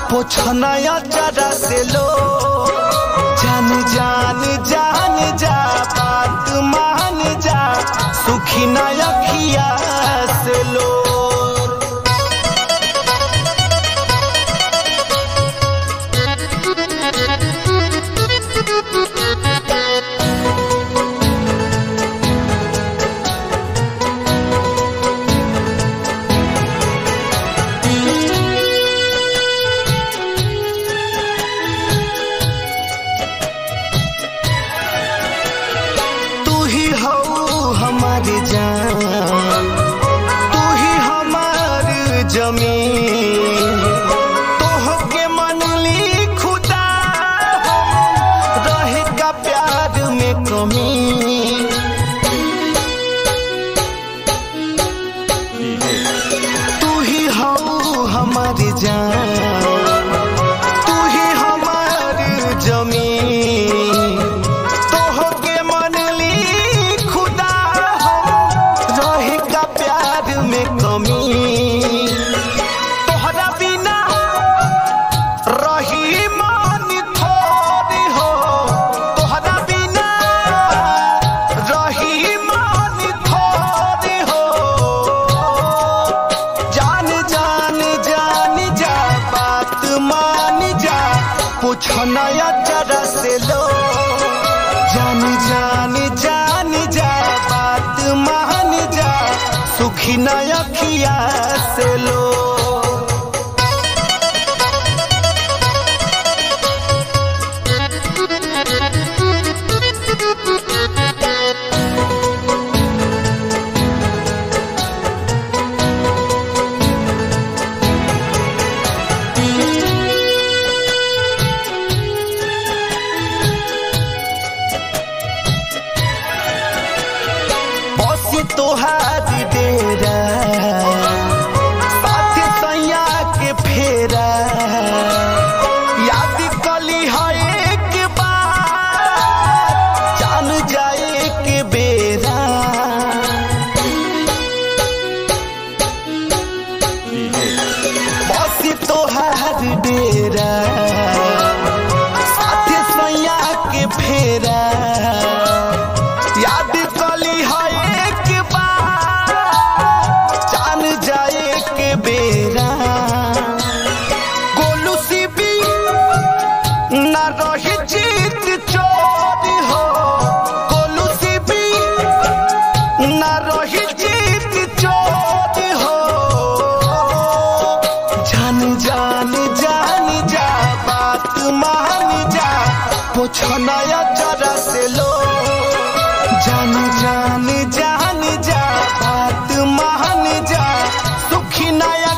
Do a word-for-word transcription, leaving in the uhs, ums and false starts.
पोछनाया जरा से लो जान जान जान जा बात मान जा सुखी नया खिया से लो हमारी जान तू ही हमारी जमीन तोहके मनली खुदा रहेगा प्यार में कमी तू ही हो हमारी जान तू ही हमारी जमीन में कमी तोहरा बिना रही मन थोड़ी हो तोहरा बिना रही मन थोड़ी हो जान जान जान जा बात मान जा पूछनाया जरा से लो जान जान जान जा बात मान जा सुखी नया खिया से लो तोहारी डेरा साथ सैया के फेरा याद कली है एक बार जान जाए के बेरा बस तोहारी डेरा साथ सैया के फेरा याद कली है बेरा गोलू सी भी न रही जीत चोरी हो गोलू सी भी न रही जीत चोरी हो जान जान जान जा बात मान जा पोछनाया जरा से लो जान जान जान जा बात मान जा सुखी नया